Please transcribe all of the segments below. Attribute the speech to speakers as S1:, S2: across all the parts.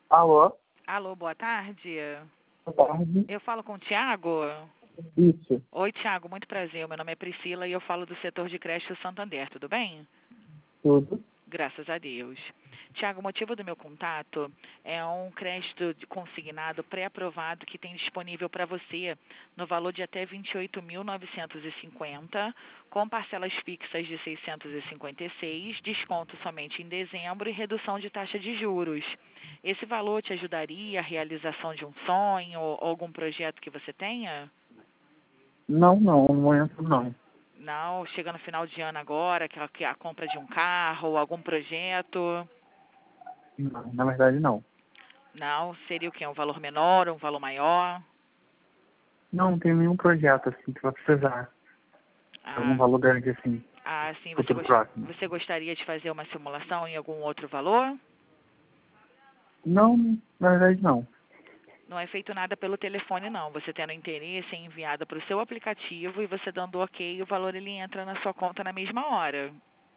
S1: Alô?
S2: Alô, boa tarde.
S1: Boa tarde.
S2: Eu falo com o Tiago?
S1: Isso.
S2: Oi, Tiago, muito prazer. Meu nome é Priscila e eu falo do setor de creche do Santander, tudo bem?
S1: Tudo.
S2: Graças a Deus. Tiago, o motivo do meu contato é um crédito consignado pré-aprovado que tem disponível para você no valor de até R$ 28.950, com parcelas fixas de R$ 656, desconto somente em dezembro e redução de taxa de juros. Esse valor te ajudaria a realização de um sonho ou algum projeto que você tenha?
S1: Não, no momento não.
S2: Não, chega no final de ano agora, que a compra de um carro, algum projeto.
S1: Não, na verdade não.
S2: Não, seria o quê? Um valor menor, um valor maior?
S1: Não tem nenhum projeto assim que vai precisar. Algum
S2: Ah,
S1: valor grande assim,
S2: sim,
S1: futuro próximo.
S2: você gostaria de fazer uma simulação em algum outro valor?
S1: Não, na verdade não.
S2: Não é feito nada pelo telefone, não. Você tendo interesse é enviado para o seu aplicativo e você dando ok, o valor ele entra na sua conta na mesma hora.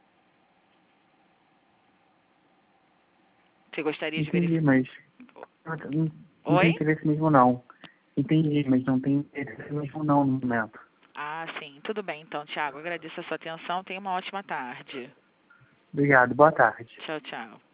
S2: Você gostaria de
S1: Entendi,
S2: verificar?
S1: mas não tem
S2: Oi?
S1: interesse mesmo não. Entendi, mas não tem interesse mesmo não no momento.
S2: Sim. Tudo bem, então, Thiago. Agradeço a sua atenção. Tenha uma ótima tarde.
S1: Obrigado, boa tarde.
S2: Tchau, tchau.